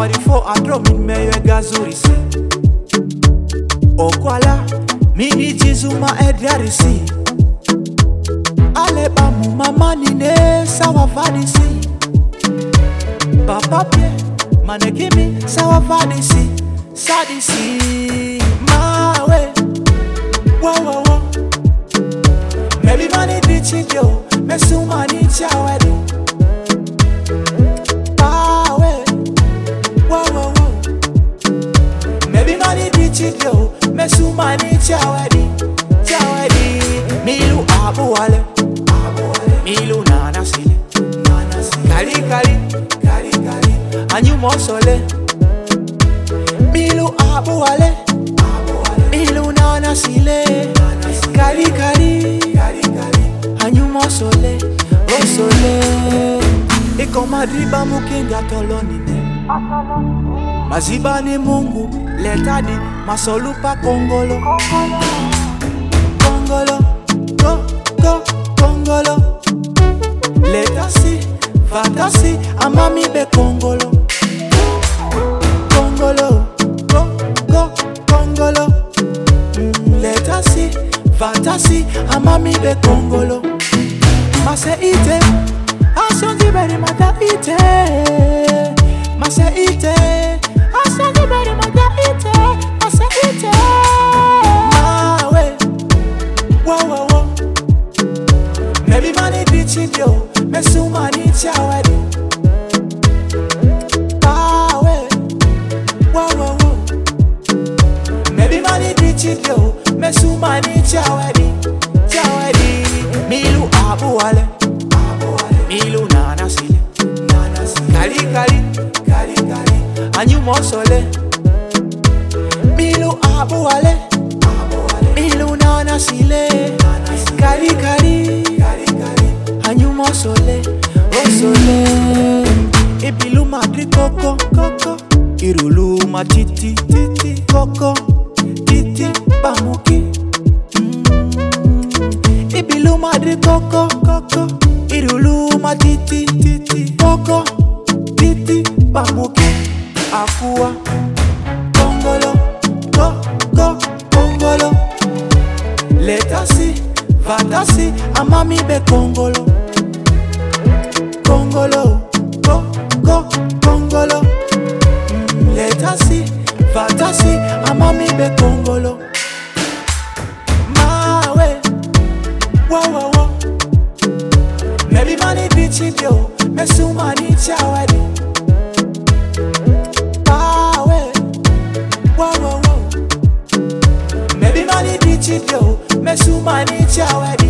44 adro min meyo gazuri si. Okwala mini jizuma ediarisi. Ale bamu mama nine sawa vadisi. Papa pie manekimi sawa vadisi. Sadisi mawe wo wo wo. Maybe money did yo, me so money chawadi. Mawe wo wo wo. Maybe money did yo, me so money chawadi. Chawadi milu abu wale. Milu nana sile. Kali kali kali kali. Anyu mosole. Milu abu wale. Milu nana sile. Kali kali Anyu mosole Osole Iko madriba mukinga tolonine Maziba ni Mungu Letadi masolupa Kongolo Kongolo Go go Kongolo Letasi Fatasi Amami be Kongolo Kongolo Go go Kongolo Letasi Fantasy, amami be Kongolo. Mase ite, asonji beri mata ite. Mase ite, asonji beri mata ite. Mase ite. Mawe, wo wo wo. Maybe money ditch yo, me su money chawadi. Mawe, wo wo wo. Maybe money ditch yo. Me su mani chawadi, chawadi. Milu abu wale, milu nana sile. Kali kali, kali kali. Anyu mosole. Milu abu wale, milu nana sile. Kali kali, kali kali. Anyu mosole, osole. Ibilu madri koko, koko. Irulu matiti, titi, koko. Titi pamuki Ibilu madri koko koko Irulu matiti titi koko Titi pamuki Akua Kongolo Go go Kongolo Letasi Fatasi Amami be Kongolo Kongolo Go go Kongolo Letasi Fatasi Amami be Kongolo Mawe Wo wo wo. Maybe money ditch yo, me su money chawadi. Mawe Wo wo wo. Maybe money ditch yo, me su money chawadi.